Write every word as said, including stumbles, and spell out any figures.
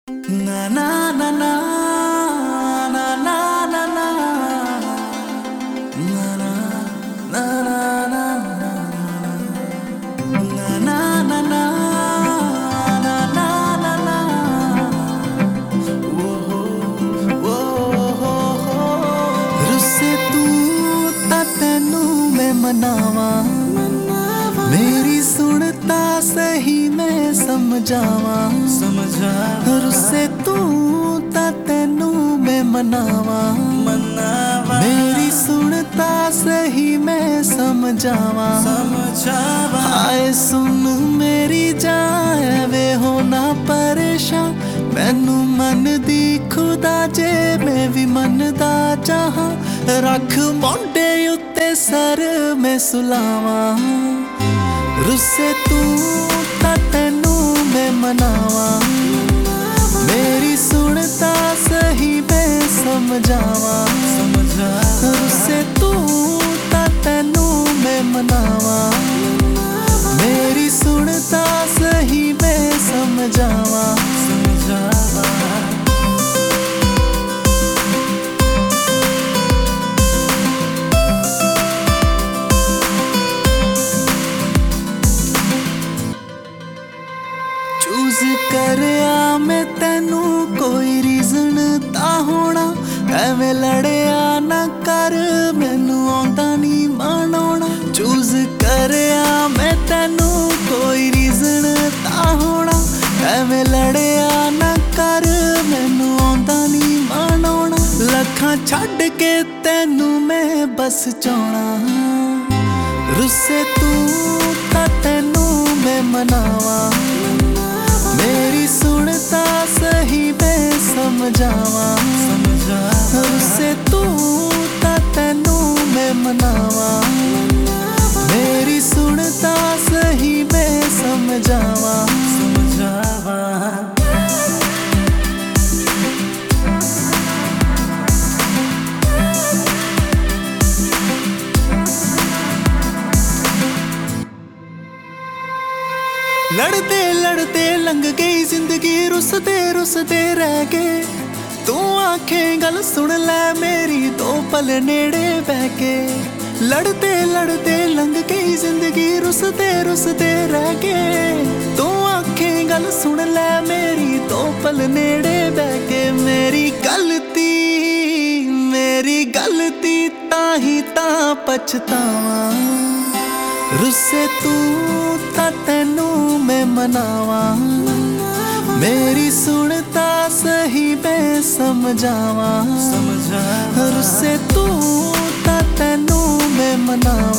ना ना ना ना ना ना ना ना ना ना ना ना ना ना ना रुस्से तू ता तैनू मैं मनावा मेरी सुनता सही मैं समझावा समझा रुस्से तू ता तैनू मैं मनावा मनावा मेरी सुनता सही मैं समझावा समझावा आए सुन मेरी जाए वे होना परेशान मैनू मन दी खुदा जे मैं भी मन दा चाहां रख मोंडे उत्ते सर मैं सुलावा रुस्से तू ता तैनू मैं मनावा मेरी सुनता सही मैं समझावा समझा रुस्से तू ता तैनू मैं मनावा मेरी सुनता सही मैं समझावा समझावा चूज करया मैं तैनू कोई रीजन ता होना एवें लड़िया ना कर मैनू आंदा नी मनाउणा चूज करया मैं तैनू कोई रीजन ता होना एवें लड़िया ना कर मैनू आंदा नी मनाउणा लखां छड्ड के तैनू मैं बस चाहना रुस्से तू ता तैनू मैं मनावा मेरी सुनता सही मैं समझावा समझा रुस्से तू ता तैनू मैं मनावा मेरी सुनता सही मैं समझावा समझावा लड़ते लड़ते लंघ गई जिंदगी रुसते रुसते रह गए तू आंखें गल सुन ले मेरी दो पल नेड़े बह के लड़ते लड़ते लंघ गई जिंदगी रुसते रुसते रह गए तू आंखें गल सुन ले मेरी दो पल नेड़े बह के मेरी गलती मेरी गलती ताही ता पछतावा रुस्से तू ता तैनू मैं मनावा मेरी सुनता सही मैं समझावा समझा रुस्से तू ता तैनू मैं मनावा